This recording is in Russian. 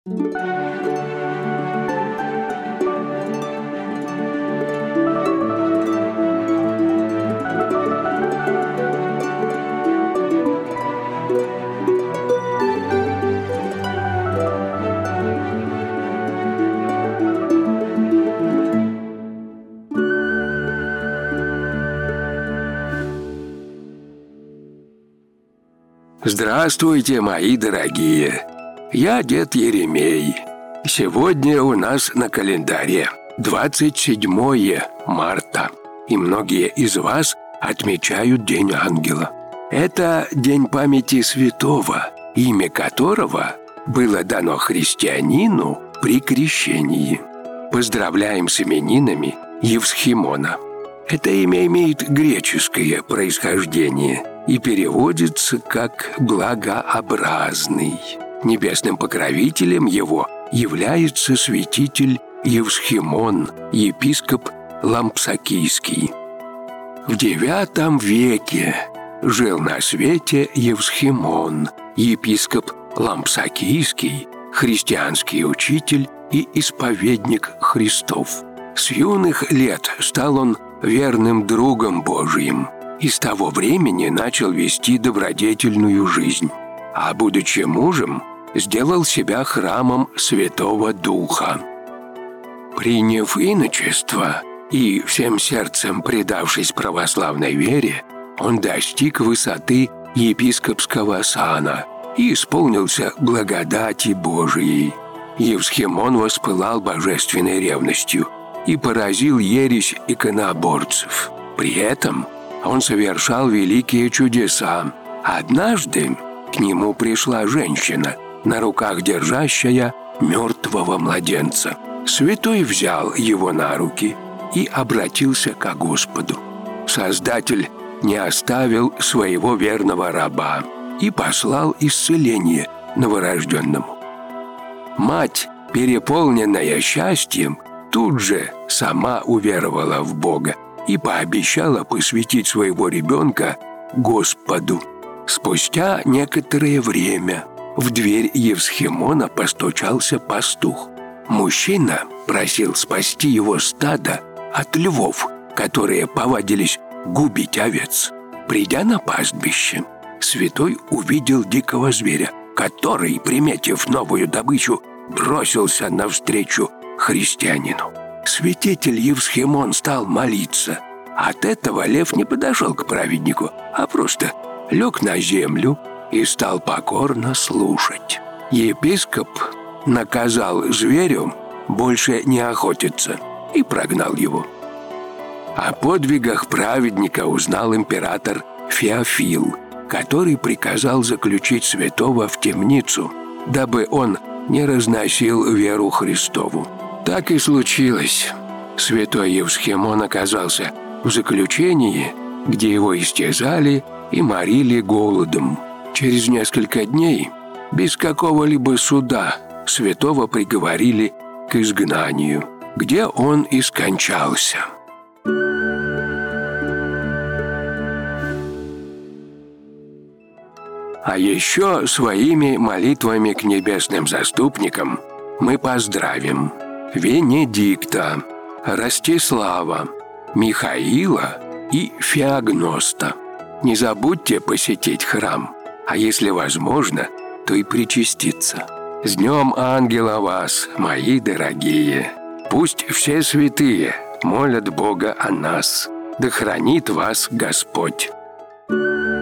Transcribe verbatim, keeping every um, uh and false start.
Здравствуйте, мои дорогие! Я дед Еремей. Сегодня у нас на календаре двадцать седьмое марта, и многие из вас отмечают День Ангела. Это день памяти святого, имя которого было дано христианину при крещении. Поздравляем с именинами Евсхимона. Это имя имеет греческое происхождение и переводится как «благообразный». Небесным покровителем его является святитель Евсхимон, епископ Лампсакийский. В девятом веке жил на свете Евсхимон, епископ Лампсакийский, христианский учитель и исповедник Христов. С юных лет стал он верным другом Божиим и с того времени начал вести добродетельную жизнь, а, будучи мужем, сделал себя храмом Святого Духа. Приняв иночество и всем сердцем предавшись православной вере, он достиг высоты епископского сана и исполнился благодати Божией. Евсхимон воспылал божественной ревностью и поразил ересь иконоборцев. При этом он совершал великие чудеса. Однажды к нему пришла женщина, на руках держащая мертвого младенца. Святой взял его на руки и обратился ко Господу. Создатель не оставил своего верного раба и послал исцеление новорожденному. Мать, переполненная счастьем, тут же сама уверовала в Бога и пообещала посвятить своего ребенка Господу. Спустя некоторое время в дверь Евсхимона постучался пастух. Мужчина просил спасти его стадо от львов, которые повадились губить овец. Придя на пастбище, святой увидел дикого зверя, который, приметив новую добычу, бросился навстречу христианину. Святитель Евсхимон стал молиться. От этого лев не подошел к праведнику, а просто лег на землю и стал покорно слушать. Епископ наказал зверю больше не охотиться и прогнал его. О подвигах праведника узнал император Феофил, который приказал заключить святого в темницу, дабы он не разносил веру Христову. Так и случилось. Святой Евсхимон оказался в заключении, где его истязали и морили голодом. Через несколько дней, без какого-либо суда, святого приговорили к изгнанию, где он и скончался. А еще своими молитвами к небесным заступникам мы поздравим Венедикта, Ростислава, Михаила и Феогноста. Не забудьте посетить храм, а если возможно, то и причаститься. С Днем Ангела вас, мои дорогие! Пусть все святые молят Бога о нас, да хранит вас Господь!